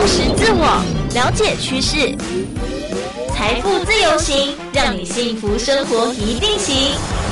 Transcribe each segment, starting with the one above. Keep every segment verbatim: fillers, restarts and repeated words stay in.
识自我，了解趋势，财富自由行，让你幸福生活一定行。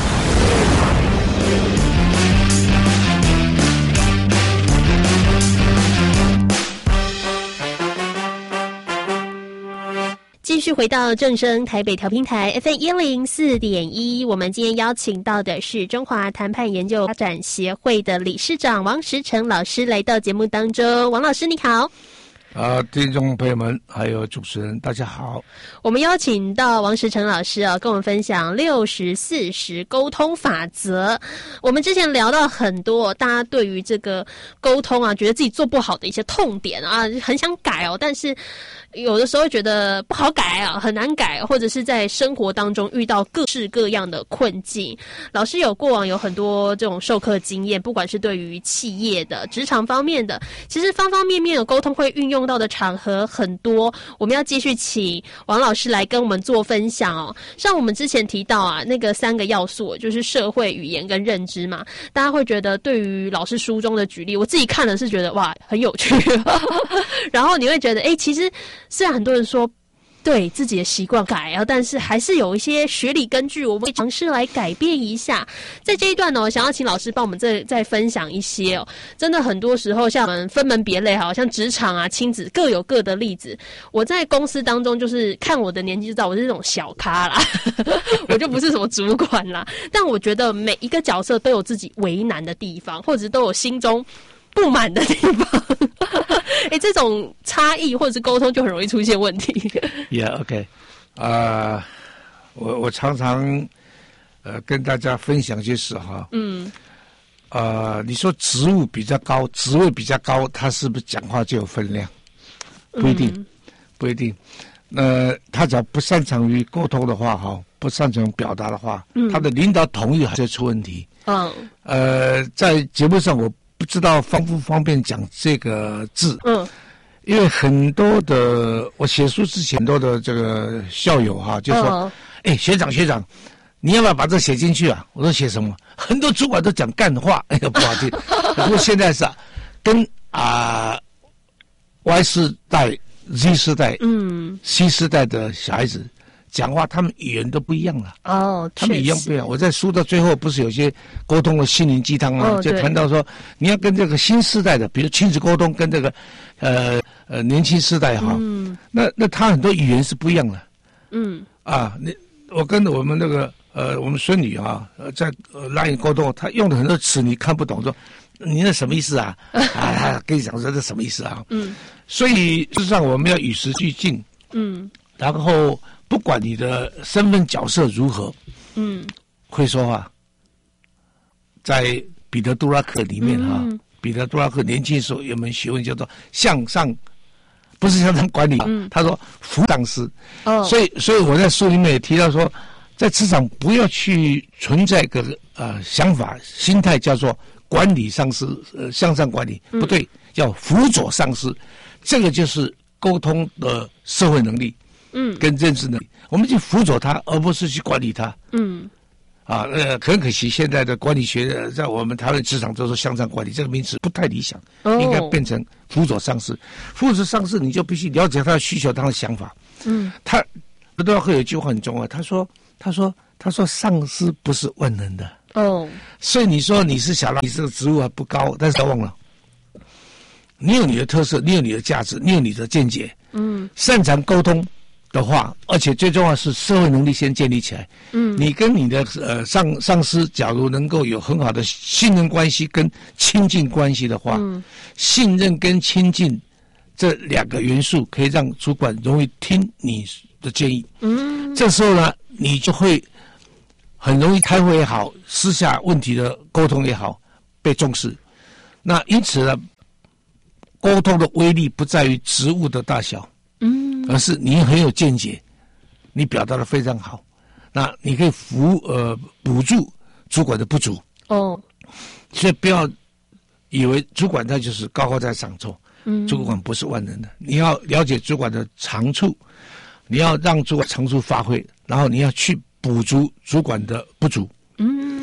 继续回到正声台北调频台 F M 一零四点一，我们今天邀请到的是中华谈判研究发展协会的理事长王时成老师来到节目当中。王老师你好。 啊，听众朋友们，还有主持人，大家好。 我们邀请到王时成老师啊，跟我们分享六十四十沟通法则。我们之前聊到很多，大家对于这个沟通啊，觉得自己做不好的一些痛点啊，很想改哦，但是有的时候觉得不好改啊，很难改，或者是在生活当中遇到各式各样的困境。老师有过往有很多这种授课经验，不管是对于企业的、职场方面的，其实方方面面的沟通会运用到的场合很多。我们要继续请王老师来跟我们做分享哦。像我们之前提到啊，那个三个要素就是社会、语言跟认知嘛，大家会觉得对于老师书中的举例，我自己看了是觉得哇很有趣，然后你会觉得哎，其实虽然很多人说对自己的习惯改啊，但是还是有一些学理根据，我们会尝试来改变一下。在这一段呢，我想要请老师帮我们再再分享一些哦。真的很多时候，像我们分门别类，好像职场啊、亲子各有各的例子。我在公司当中，就是看我的年纪就知道我是这种小咖啦，我就不是什么主管啦。但我觉得每一个角色都有自己为难的地方，或者都有心中不满的地方。哎，这种差异或者是沟通就很容易出现问题。 Yeah, OK， 啊、呃，我我常常呃跟大家分享就是哈，嗯，呃，你说职务比较高，职位比较高，他是不是讲话就有分量？不一定，嗯、不一定。呃，他只要不擅长于沟通的话，哈，不擅长表达的话，嗯、他的领导统一还是出问题。嗯，呃，在节目上我不知道方不方便讲这个字，嗯。因为很多的我写书之前，很多的这个校友哈、啊，就说：“哎、哦，学长学长，你要不要把这写进去啊？”我说：“写什么？”很多主管都讲干话，哎呀不好听。不过现在是、啊、跟啊、呃、Y 世代、Z 世代、嗯 C 世代的小孩子讲话，他们语言都不一样了。哦，他们语言不一样。我在书的最后不是有些沟通的心灵鸡汤啊，哦、就谈到说，你要跟这个新世代的，比如亲子沟通，跟这个呃。呃，年轻世代哈，嗯、那那他很多语言是不一样的，嗯，啊，你我跟我们那个呃，我们孙女啊，呃，在呃拉引沟通，她用的很多词你看不懂，说你那什么意思啊？啊，跟你讲说这什么意思啊？嗯，所以事实上我们要与时俱进，嗯，然后不管你的身份角色如何，嗯，会说话，在彼得·杜拉克里面哈、嗯，彼得·杜拉克年轻的时候有门学问叫做向上。不是向上管理，嗯、他说服上司，哦、所以所以我在书里面也提到说，在职场不要去存在一个呃想法心态叫做管理上司，呃向上管理、嗯、不对，要辅佐上司，这个就是沟通的社会能力，嗯，跟认知能力，我们去辅佐他，而不是去管理他，嗯。啊，呃，很可惜，现在的管理学在我们台湾职场都说向上管理这个名词不太理想，哦、应该变成辅佐上司。辅佐上司，你就必须了解他的需求、他的想法。嗯，他都要会有一句话很重要，他说：“他说，他说，上司不是万能的。”哦，所以你说你是小老，你这个职务还不高，但是要忘了，你有你的特色，你有你的价值，你有你的见解。嗯，擅长沟通的话，而且最重要是社会能力先建立起来。嗯，你跟你的呃上上司，假如能够有很好的信任关系跟亲近关系的话，嗯，信任跟亲近这两个元素可以让主管容易听你的建议。嗯，这时候呢，你就会很容易开会也好，私下问题的沟通也好被重视。那因此呢，沟通的威力不在于职务的大小。嗯，而是你很有见解，你表达的非常好，那你可以扶呃补助主管的不足哦，所以不要以为主管他就是高高在上做，嗯，主管不是万能的，你要了解主管的长处，你要让主管长处发挥，然后你要去补足主管的不足，嗯，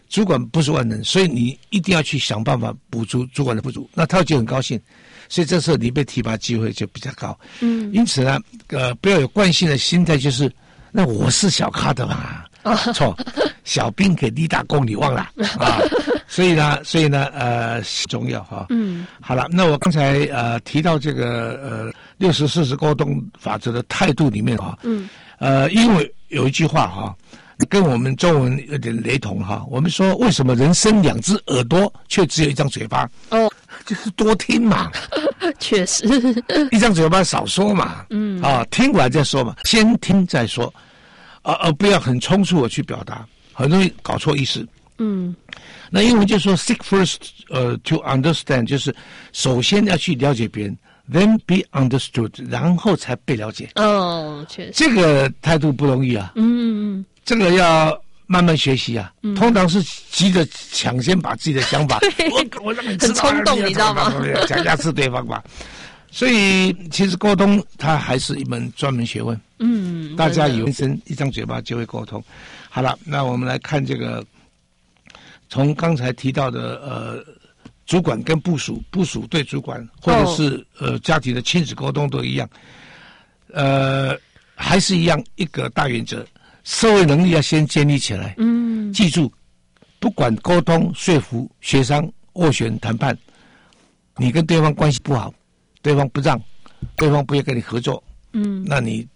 主管不是万能，所以你一定要去想办法补足主管的不足。那他就很高兴，所以这时候你被提拔机会就比较高。嗯，因此呢，呃，不要有惯性的心态，就是那我是小咖的嘛，错，小兵给立大功，你忘了啊？所以呢，所以呢，呃，重要哈。嗯，好了，那我刚才呃提到这个呃六十四十沟通法则的态度里面哈，嗯，呃，因为有一句话哈。跟我们中文有点雷同哈，我们说为什么人生两只耳朵却只有一张嘴巴？哦，就是多听嘛。 确实， 一张嘴巴少说嘛。嗯，啊，听完再说嘛，先听再说，而、啊、而不要很冲突的去表达，很容易搞错意思。嗯，那英文就说 seek first 呃 to understand， 就是首先要去了解别人。Then be understood， 然后才被了解。 哦，确实， 这个态度不容易啊。嗯嗯，这个要慢慢学习啊。嗯、通常是急着抢先把自己的想法，我我让你知道， 很冲动，你知道吗？ 想压制对方吧。所以其实沟通它还是一门专门学问。嗯，大家以为生一张嘴巴就会沟通。好了，那我们来看这个，从刚才提到的呃。主管跟部属，部属对主管，或者是、oh. 呃家庭的亲子沟通都一样，呃，还是一样一个大原则，社会能力要先建立起来。嗯，记住，不管沟通、说服、协商、斡旋、谈判，你跟对方关系不好，对方不让，对方不愿跟你合作，嗯，那你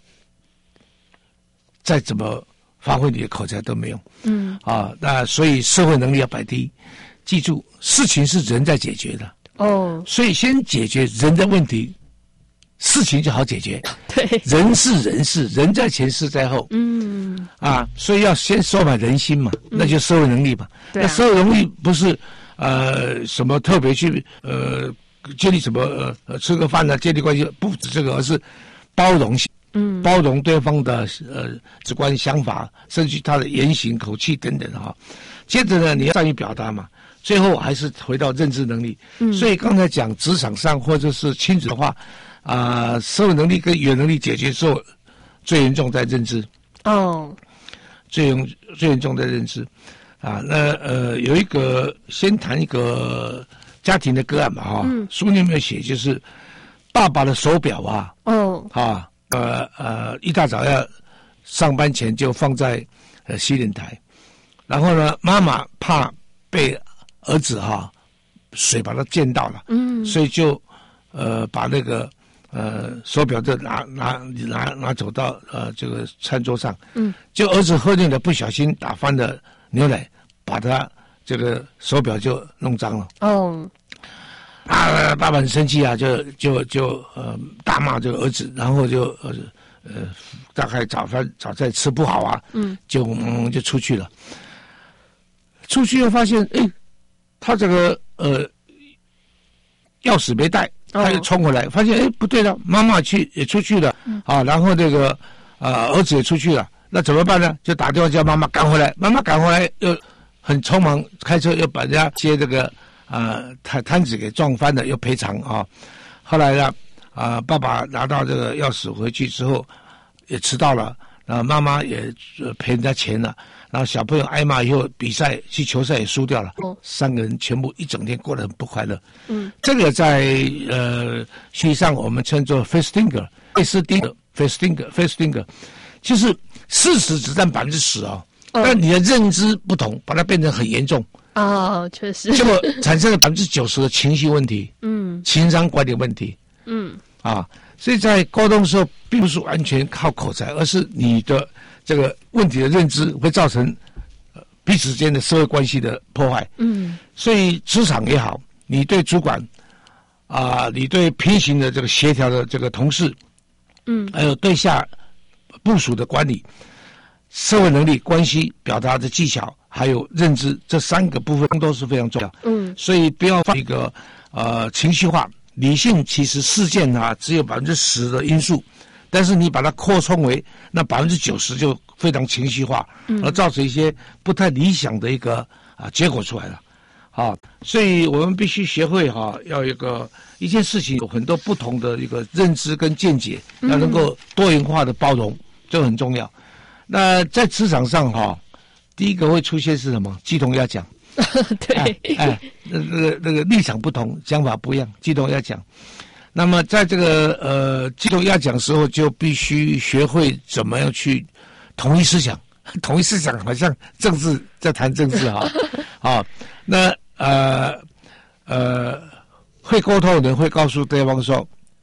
再怎么发挥你的口才都没用。嗯，啊，那所以社会能力要摆第一。记住，事情是人在解决的哦，所以先解决人的问题，事情就好解决。 对， 人是人事，人在前事在后。嗯，啊，所以要先收买人心嘛，嗯、那就社会能力嘛。对、啊，那社会能力不是呃什么特别去呃建立什么呃吃个饭啊，建立关系，不止这个，而是包容性。嗯，包容对方的呃直观想法，甚至他的言行、口气等等哈。接着呢，你要善于表达嘛。最后还是回到认知能力。嗯，所以刚才讲职场上或者是亲子的话，啊、呃，社会能力跟语言能力解决之后，最严重在认知。哦，最严最严重在认知。啊，那呃有一个先谈一个家庭的个案嘛哈，嗯、书里面写就是爸爸的手表啊，哦，啊呃呃一大早要上班前就放在呃洗脸台，然后呢妈妈怕被儿子哈、啊，水把它溅到了，嗯，所以就呃把那个呃手表就拿拿拿拿走到呃这个餐桌上，嗯，就儿子喝醉了，不小心打翻了牛奶，把他这个手表就弄脏了。哦，啊，爸爸很生气啊，就就就呃大骂这个儿子，然后就呃呃大概早饭早餐吃不好啊，嗯，就嗯就出去了。出去又发现，哎。他这个呃钥匙没带，他又冲回来，发现哎不对了，妈妈去也出去了，嗯、啊，然后这个呃儿子也出去了，那怎么办呢？就打电话叫妈妈赶回来，妈妈赶回来又很匆忙开车又把人家接这个呃摊摊子给撞翻了，又赔偿啊。后来呢啊、呃、爸爸拿到这个钥匙回去之后也迟到了，然后妈妈也赔人家钱了。然后小朋友挨骂以后，比赛去球赛也输掉了，哦、三个人全部一整天过得很不快乐。嗯，这个在呃学习上我们称作 Festinger， 费斯汀格 ，Festinger Festinger， 就是事实只占百分之十哦，但你的认知不同，把它变成很严重。 哦，确实。 结果产生了百分之九十的情绪问题，嗯，情商管理问题，嗯，啊，所以在沟通的时候，并不是完全靠口才，而是你的。这个问题的认知会造成呃彼此间的社会关系的破坏。嗯，所以职场也好，你对主管啊、呃，你对平行的这个协调的这个同事，嗯，还有对下部属的管理，社会能力、关系表达的技巧，还有认知这三个部分都是非常重要。嗯，所以不要放一个呃情绪化，理性其实事件啊只有百分之十的因素。但是你把它扩充为那百分之九十就非常情绪化，嗯、而造成一些不太理想的一个啊结果出来了，啊，所以我们必须学会哈、啊，要一个一件事情有很多不同的一个认知跟见解，要能够多元化的包容，这很重要。那在职场上哈、啊， 第一个会出现是什么？鸡同鸭讲。 对， 哎，哎那个那个立场不同，讲法不一样，鸡同鸭讲。那么在这个呃鸡同鸭讲的时候，就必须学会怎么样去统一思想。统一思想好像政治在谈政治哈，啊，那呃呃会沟通的人会告诉对方说，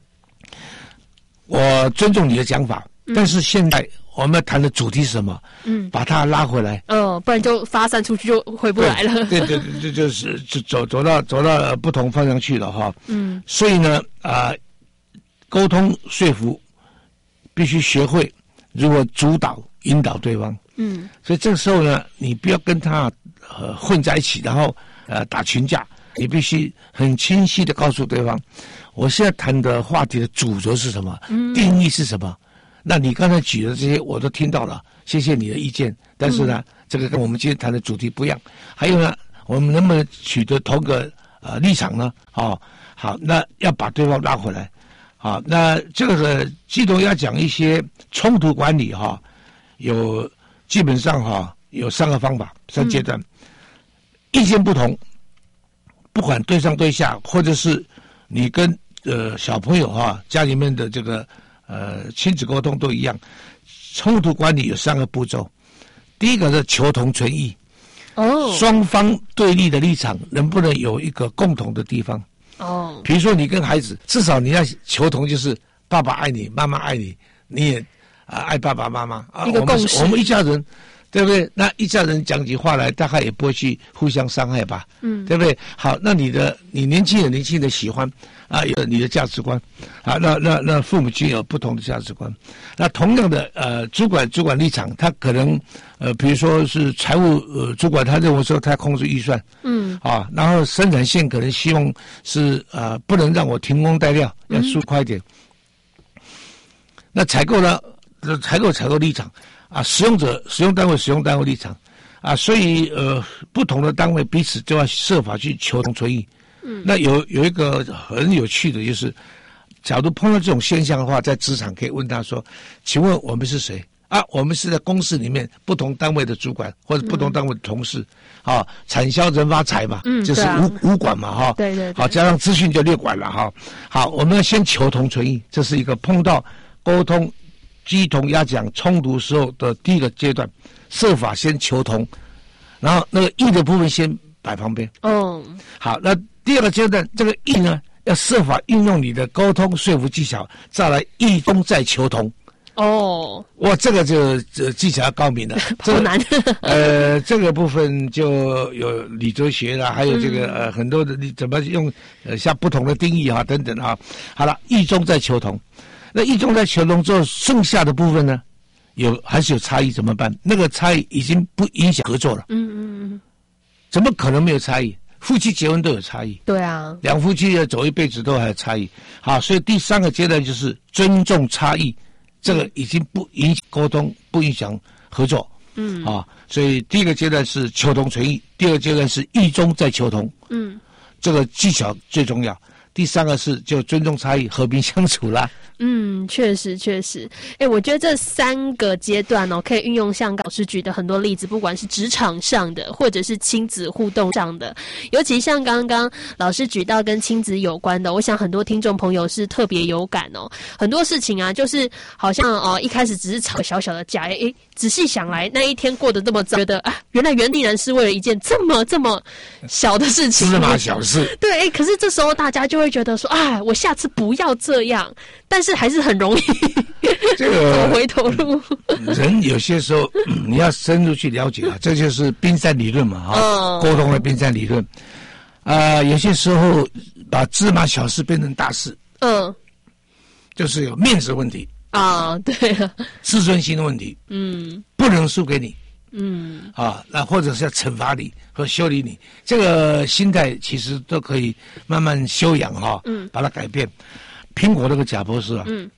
我尊重你的讲法，嗯、但是现在我们要谈的主题是什么？嗯，把它拉回来。 哦，不然就发散出去就回不来了。 对对对，就就是就走走到走到不同方向去了哈。嗯，所以呢啊、呃，沟通说服必须学会如何主导引导对方。嗯，所以这个时候呢，你不要跟他呃混在一起，然后呃打群架，你必须很清晰的告诉对方，我现在谈的话题的主轴是什么，嗯、定义是什么。那你刚才举的这些我都听到了，谢谢你的意见。但是呢，嗯、这个跟我们今天谈的主题不一样。还有呢，我们能不能取得同个呃立场呢？哦，好，那要把对方拉回来。好，那这个记得要讲一些冲突管理哈，有。基本上哈有三个方法，三阶段，嗯、意见不同，不管对上对下，或者是你跟呃小朋友哈家里面的这个呃亲子沟通都一样，冲突管理有三个步骤。第一个是求同存异，哦，双方对立的立场能不能有一个共同的地方？哦，比如说你跟孩子，至少你要求同，就是爸爸爱你，妈妈爱你，你也。啊，爱爸爸妈妈啊， 一个共识， 我们我们一家人，对不对？那一家人讲起话来，大概也不会去互相伤害吧，嗯，对不对？好，那你的你年轻人年轻人喜欢啊，有你的价值观啊，那那那父母亲有不同的价值观，那同样的呃，主管主管立场，他可能呃，比如说是财务呃主管，他认为说他控制预算，嗯，啊，然后生产线可能希望是呃，不能让我停工待料，要速快一点。嗯、那采购呢？采购采购立场啊，使用者使用单位使用单位立场啊，所以呃不同的单位彼此就要设法去求同存异。嗯，那有有一个很有趣的就是，假如碰到这种现象的话，在职场可以问他说：“请问我们是谁？”啊，我们是在公司里面不同单位的主管或者不同单位的同事，嗯、啊，产销人发财嘛，嗯，就是五五管嘛，哈， 对对， 好，加上资讯就六管了哈。好，我们要先求同存异，这是一个碰到沟通。鸡同鸭讲冲突时候的第一个阶段，设法先求同，然后那个义的部分先摆旁边。哦，好，那第二个阶段，这个义呢，要设法运用你的沟通说服技巧，再来义中再求同。哦，哇，这个就这技巧要高明了， 好难。 呃，这个部分就有理哲学啦，还有这个、嗯、呃很多的你怎么用呃下不同的定义啊等等啊。好了，义中再求同。那一中在求同之后，剩下的部分呢，有还是有差异，怎么办？那个差异已经不影响合作了。嗯嗯嗯，怎么可能没有差异？夫妻结婚都有差异。 对啊， 两夫妻要走一辈子都还有差异。好，所以第三个阶段就是尊重差异，这个已经不影响沟通，不影响合作。嗯，啊，所以第一个阶段是求同存异，第二个阶段是异中再求同。嗯，这个技巧最重要。第三个是就尊重差异，和平相处啦。 嗯，确实确实，哎，我觉得这三个阶段哦，可以运用像老师举的很多例子，不管是职场上的，或者是亲子互动上的，尤其像刚刚老师举到跟亲子有关的，我想很多听众朋友是特别有感哦。很多事情啊，就是好像哦，一开始只是吵小小的架，哎，仔细想来，那一天过得这么糟，觉得啊，原来原地人是为了一件这么这么小的事情， 芝麻小事。 对，哎，可是这时候大家就会觉得说，啊，我下次不要这样，但是还是很容易这个走回头路。 人有些时候、嗯、你要深入去了解啊，这就是冰山理论嘛，哈、哦，沟通的冰山理论。啊、呃，有些时候把芝麻小事变成大事，嗯，就是有面子问题啊，对啊， 自尊心的问题，嗯，不能输给你。嗯，啊，那或者是要惩罚你和修理你，这个心态其实都可以慢慢修养哈，嗯，把它改变。苹果那个贾博士啊，嗯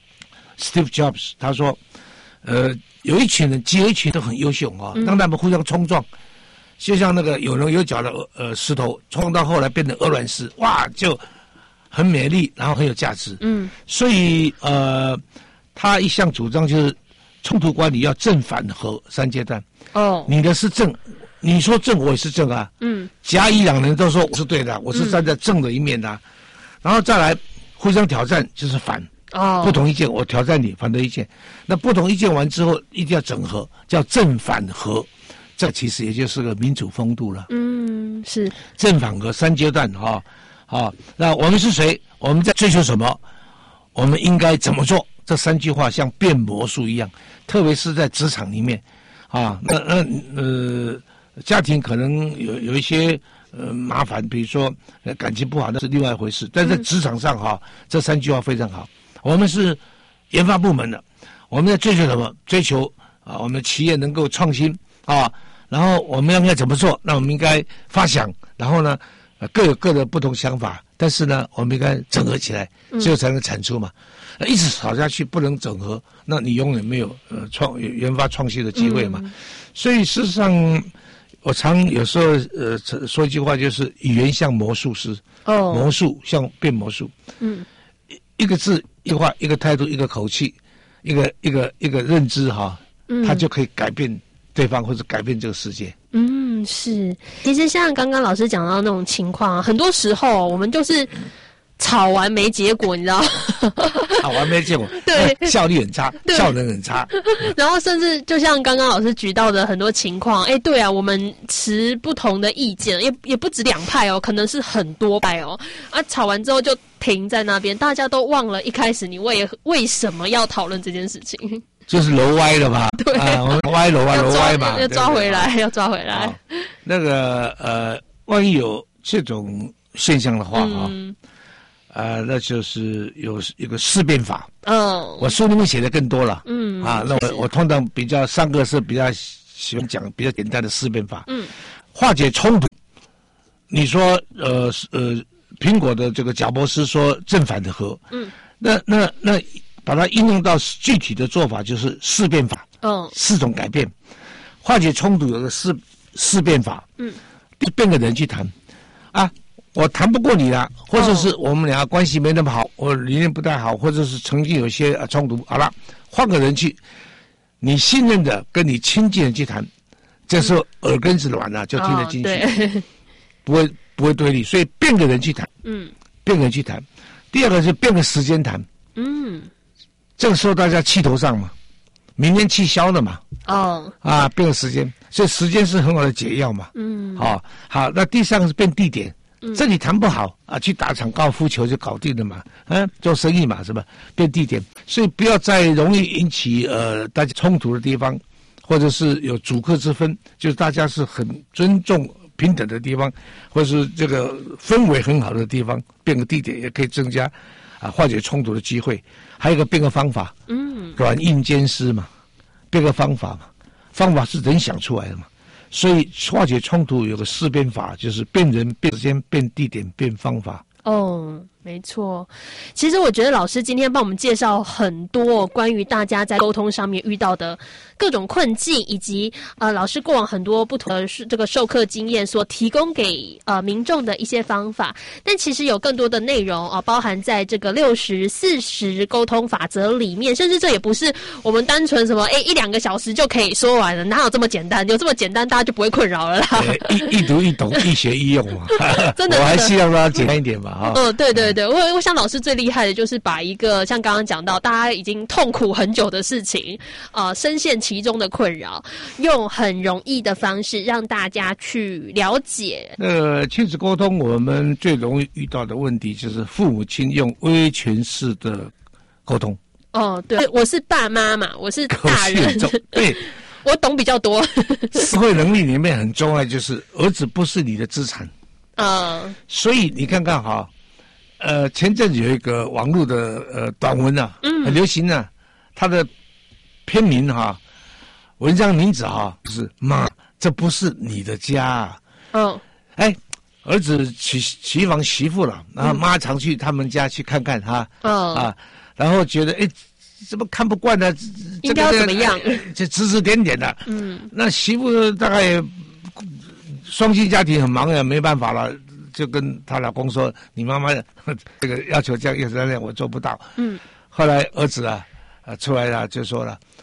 ，Steve Jobs 他说，呃，有一群人，有一群都很优秀啊，让他们互相冲撞，就像那个有棱有角的呃石头，冲到后来变成鹅卵石，哇，就很美丽，然后很有价值。嗯，所以呃，他一向主张就是冲突管理要正反合三阶段。 哦， 你的是正，你说正，我也是正啊。嗯，甲乙两人都说我是对的，我是站在正的一面的、啊嗯。然后再来互相挑战，就是反。哦，不同意见，我挑战你，反对意见。那不同意见完之后，一定要整合，叫正反合。这其实也就是个民主风度了。 嗯，是正反合三阶段哈。好、哦，那我们是谁？我们在追求什么？我们应该怎么做？这三句话像变魔术一样，特别是在职场里面，啊，那那呃，家庭可能有有一些呃麻烦，比如说呃感情不好，那是另外一回事。但在职场上哈、嗯，这三句话非常好。我们是研发部门的，我们在追求什么？追求啊，我们企业能够创新啊，然后我们应该怎么做？那我们应该发想，然后呢？各有各的不同想法，但是呢，我们应该整合起来，最后才能产出嘛。嗯、一直吵下去不能整合，那你永远没有呃创研发创新的机会嘛。嗯、所以事实上，我常有时候呃说一句话，就是语言像魔术师，哦，魔术像变魔术。嗯，一个字一个话一个态度一个口气，一个一个一个认知哈，嗯、它就可以改变对方或者改变这个世界。 嗯，是。其实像刚刚老师讲到那种情况、啊，很多时候我们就是吵完没结果，你知道？ 吵完没结果， 对， 效率很差，效能很差。 然后甚至就像刚刚老师举到的很多情况，哎，对啊，我们持不同的意见，也也不止两派哦，可能是很多派哦。啊，吵完之后就停在那边，大家都忘了一开始你为为什么要讨论这件事情。 就是楼歪了嘛， 对， 啊，我们歪楼歪楼歪嘛， 要抓回来，要抓回来。 那个呃，万一有这种现象的话啊，嗯、呃，那就是有一个事变法。嗯，我书里面写的更多了。嗯，啊，那我我通常比较上课是比较喜欢讲比较简单的事变法。嗯，化解冲突。你说呃呃，苹果的这个贾博士说正反的合。嗯，那那那。把它应用到具体的做法，就是事变法。嗯，四种改变，化解冲突有个事事变法。嗯，变个人去谈。啊，我谈不过你了，或者是我们两个关系没那么好，我理念不太好，或者是曾经有些冲突。好了，换个人去，你信任的跟你亲近的去谈，这时候耳根子软了，就听得进去，哦、不会不会对立，所以变个人去谈。嗯，变个人去谈。第二个是变个时间谈。嗯。这个时候大家气头上嘛，明天气消了嘛，哦，啊，变个时间，所以时间是很好的解药嘛，嗯，好、哦，好，那第三个是变地点，嗯、这里谈不好啊，去打场高尔夫球就搞定了嘛，嗯、啊，做生意嘛，是吧？变地点，所以不要在容易引起呃大家冲突的地方，或者是有主客之分，就是大家是很尊重平等的地方，或者是这个氛围很好的地方，变个地点也可以增加。啊，化解冲突的机会，还有一个变个方法，嗯，软硬兼施嘛，变个方法嘛，方法是人想出来的嘛，所以化解冲突有个事变法，就是变人、变时间、变地点、变方法。 哦，没错。其实我觉得老师今天帮我们介绍很多关于大家在沟通上面遇到的各种困境，以及呃老师过往很多不同的这个授课经验所提供给呃民众的一些方法。但其实有更多的内容啊、呃，包含在这个六十四十沟通法则里面，甚至这也不是我们单纯什么哎一两个小时就可以说完了，哪有这么简单？有这么简单，大家就不会困扰了啦。 一一读一懂，一学一用嘛。 真的， 我还希望它简单一点吧。 嗯，对对对，我我想老师最厉害的就是把一个像刚刚讲到大家已经痛苦很久的事情，呃，深陷其中的困扰，用很容易的方式让大家去了解。 呃，亲子沟通我们最容易遇到的问题就是父母亲用威权式的沟通。 哦，对，我是爸妈嘛，我是大人， 对， 我懂比较多。 社会能力里面很重要，就是儿子不是你的资产。啊、uh, ，所以你看看哈，呃，前阵子有一个网络的呃短文啊，嗯，很流行啊，它的篇名哈，文章名字哈是妈，这不是你的家啊。嗯、oh. ，哎，儿子娶娶房媳妇了，然后妈常去他们家去看看哈，哦、啊，然后觉得哎，怎么看不惯呢？ 应该要怎么样？ 就指指点点的。嗯，那媳妇大概。双薪家庭很忙呀，没办法了，就跟她老公说：“你妈妈这个要求这样，要这样，我做不到。”嗯，后来儿子啊，啊出来了就说了：“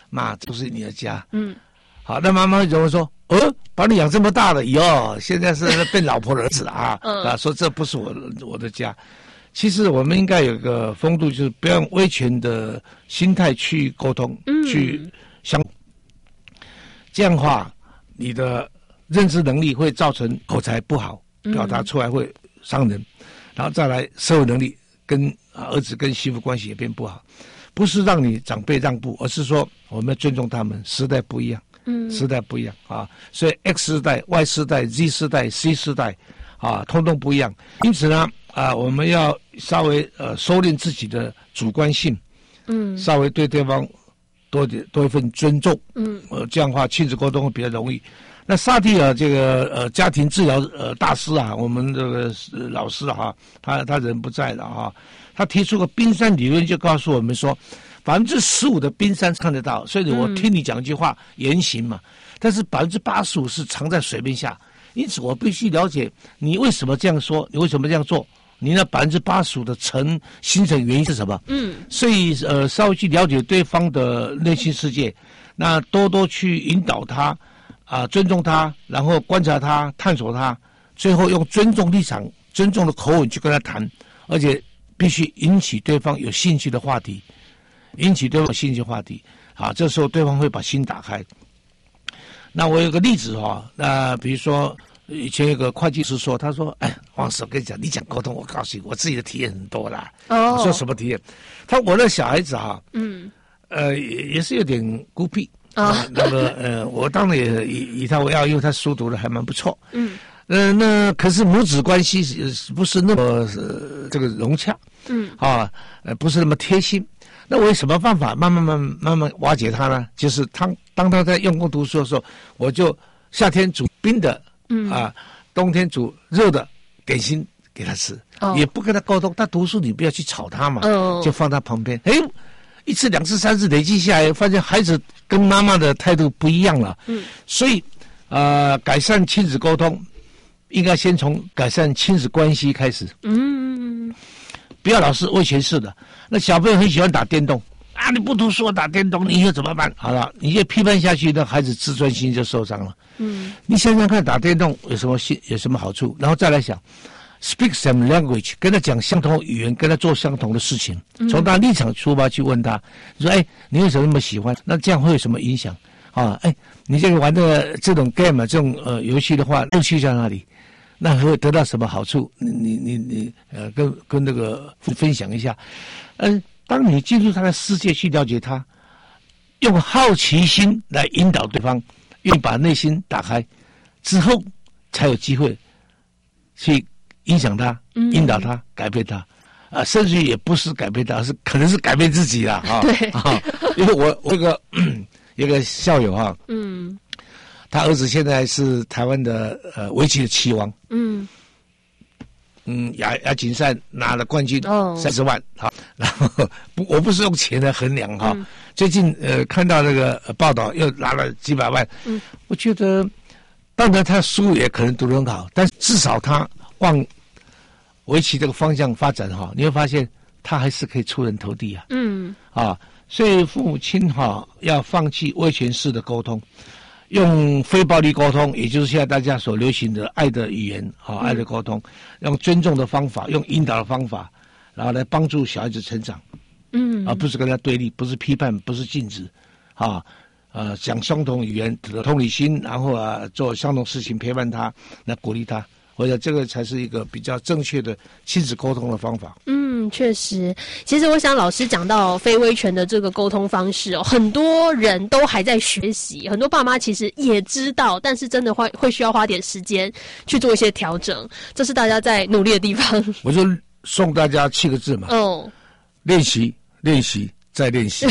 妈，这是你的家。 嗯， 好，那妈妈就会说，呃，把你养这么大了，哟，现在是变老婆的儿子了啊，嗯、啊，说这不是我的我的家。其实我们应该有个风度，就是不要用威权的心态去沟通，嗯、去相，这样的话，你的认知能力会造成口才不好，表达出来会伤人，嗯、然后再来社会能力跟儿子跟媳妇关系也变不好。不是让你长辈让步，而是说我们要尊重他们，时代不一样，嗯，时代不一样啊，所以 X 世代、Y 世代、Z 世代、C 世代啊，通通不一样。因此呢，啊，我们要稍微呃收敛自己的主观性，嗯，稍微对对方多点多一份尊重，嗯，呃，这样的话亲子沟通会比较容易。那萨提尔这个呃家庭治疗呃大师啊，我们这个、呃、老师哈、啊，他他人不在了哈、啊，他提出个冰山理论，就告诉我们说，百分之十五的冰山看得到，所以我听你讲一句话，言行嘛，但是百分之八十五是藏在水面下，因此我必须了解你为什么这样说，你为什么这样做，你那百分之八十五的成形成原因是什么？嗯，所以呃稍微去了解对方的内心世界，那多多去引导他。啊，尊重他，然后观察他，探索他，最后用尊重立场、尊重的口吻去跟他谈，而且必须引起对方有兴趣的话题，引起对方有兴趣的话题。啊，这时候对方会把心打开。那我有个例子哈、哦，那比如说以前有个会计师说，他说：“哎，王师，我跟你讲，你讲沟通，我告诉你，我自己的体验很多啦。”哦，我说什么体验？他我的小孩子哈、啊，嗯，呃，也也是有点孤僻。啊，那么呃，我当然也以以他为傲，因为他书读的还蛮不错。嗯，呃，那可是母子关系是不是那么、呃、这个融洽？嗯，啊，呃，不是那么贴心。那我有什么办法慢慢慢慢慢瓦解他呢？就是他当他在用功读书的时候，我就夏天煮冰的，嗯啊，冬天煮热的点心给他吃，哦、也不跟他沟通。他读书你不要去吵他嘛，哦、就放他旁边。哎。一次、两次、三次累积下来，发现孩子跟妈妈的态度不一样了。嗯，所以，呃，改善亲子沟通，应该先从改善亲子关系开始。嗯，不要老是威权式的。那小朋友很喜欢打电动啊，你不读书打电动，你又怎么办？好了，你越批判下去，那孩子自尊心就受伤了。嗯，你想想看，打电动有什么有什么好处？然后再来想。Speak some language， 跟他讲相同语言，跟他做相同的事情，从他立场出发去问他，你说：“哎，你为什么那么喜欢？那这样会有什么影响？啊，哎，你这个玩的这种 game 这种呃游戏的话，乐趣在哪里？那会得到什么好处？你你你你呃，跟跟那个分享一下。嗯、呃，当你进入他的世界去了解他，用好奇心来引导对方，用把内心打开之后，才有机会去。”影响他，引导他，嗯、改变他，啊，甚至也不是改变他，是可能是改变自己啦，啊，对，啊，因为我我有个有个校友哈，嗯，他儿子现在是台湾的呃围棋的棋王，嗯，嗯，亚亚锦赛拿了冠军，哦，三十万，好，然后不，我不是用钱来衡量哈，嗯、最近呃看到那个、呃、报道又拿了几百万，嗯，我觉得，当然他书也可能读得很好，但至少他。往围棋这个方向发展哈，你会发现他还是可以出人头地啊。嗯，啊，所以父母亲哈要放弃威权式的沟通，用非暴力沟通，也就是现在大家所流行的爱的语言啊，爱的沟通，用尊重的方法，用引导的方法，然后来帮助小孩子成长。嗯，而不是跟他对立，不是批判，不是禁止，啊。呃，讲相同语言的同理心，然后啊做相同事情陪伴他，来鼓励他。我觉得这个才是一个比较正确的亲子沟通的方法。 嗯，确实。其实我想老师讲到非威权的这个沟通方式哦，很多人都还在学习，很多爸妈其实也知道，但是真的会会需要花点时间去做一些调整，这是大家在努力的地方。 我就送大家七个字嘛。哦。练习，练习，再练习。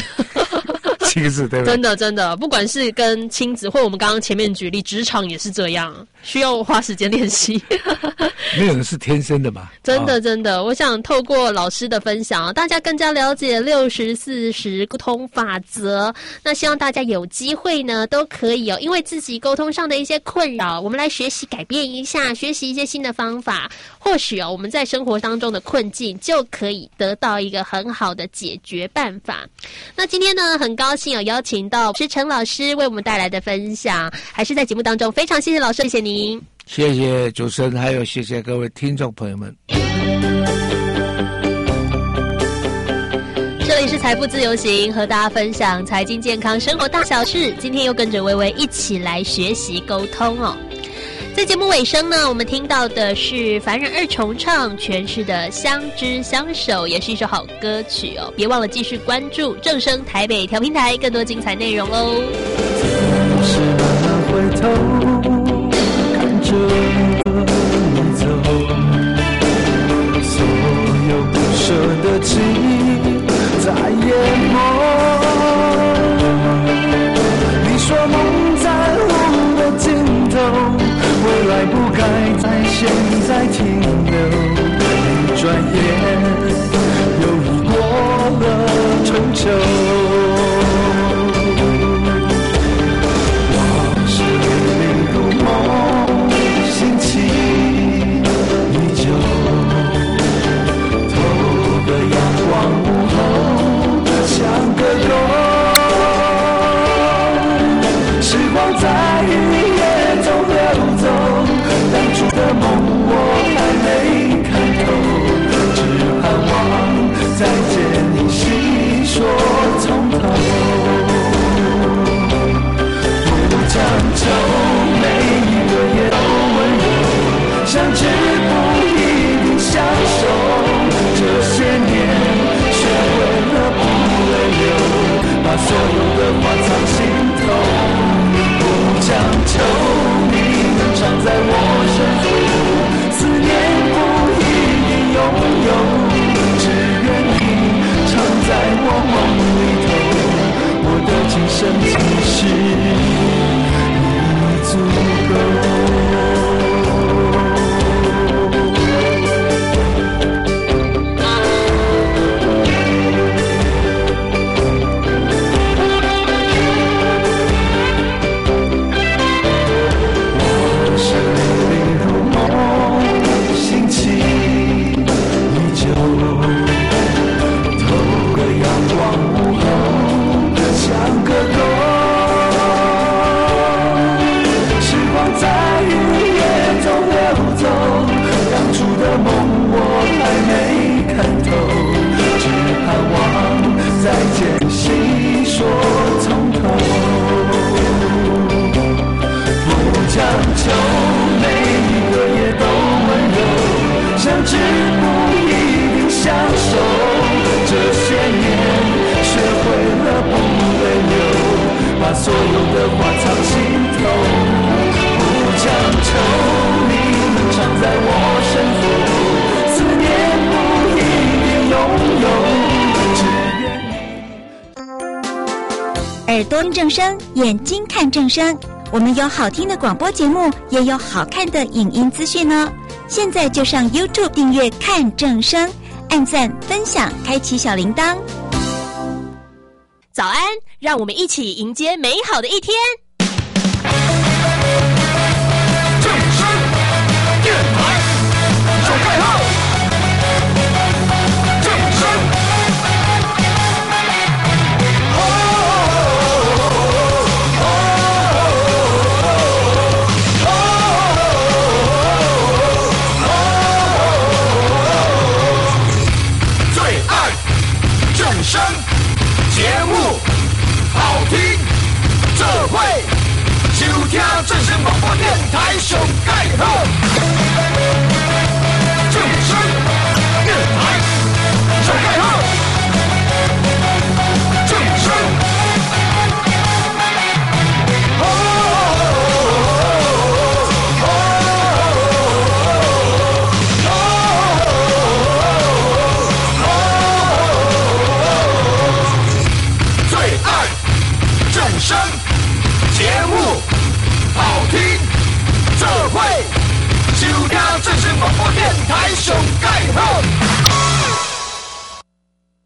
七个字，对不对？ 真的，真的，不管是跟亲子，或我们刚刚前面举例，职场也是这样。 需要花时间练习。 没有人是天生的嘛。 真的真的，我想透过老师的分享，大家更加了解六十四十沟通法则。那希望大家有机会呢，都可以哦，因为自己沟通上的一些困扰，我们来学习改变一下，学习一些新的方法，或许哦，我们在生活当中的困境就可以得到一个很好的解决办法。那今天呢，很高兴有邀请到施承老师为我们带来的分享，还是在节目当中非常谢谢老师，谢谢您。 谢谢主持人，还有谢谢各位听众朋友们。 这里是财富自由行，和大家分享财经、健康、生活大小事。今天又跟着微微一起来学习沟通哦。在节目尾声呢，我们听到的是凡人二重唱诠释的《相知相守》，也是一首好歌曲哦。别忘了继续关注正声台北调频台更多精彩内容哦。 是慢慢回头看着你走，所有不舍的情在淹没。你说梦在路的尽头，未来不该在现在停留。一转眼又已过了春秋。往事里如梦，兴起依旧。透个阳光午后，像个狗。时光在雨夜中流走，当初的梦我还没看透，只盼望再见你细说从头。不强求每一个夜都温柔，相知不一定相守，这些年学会了不泪流，把所有的话藏心头。不强求你能常在我身后，思念不一定拥有，只愿你常在我梦里头，我的今生今世已足够。所有的话藏心头，不强求你能常在我身后，思念不一定拥有，只愿你。 耳朵听正声，眼睛看正声，我们有好听的广播节目，也有好看的影音资讯呢。现在就上 YouTube 订阅看正声，按赞分享，开启小铃铛。 早安，让我们一起迎接美好的一天。 正声电台手开号，正声哦哦哦，最爱正声节目，好听，这会收听正声广播电台上盖好，正声电台上盖好，正声哦哦最爱正声节目，好听，这会广播电台上盖好。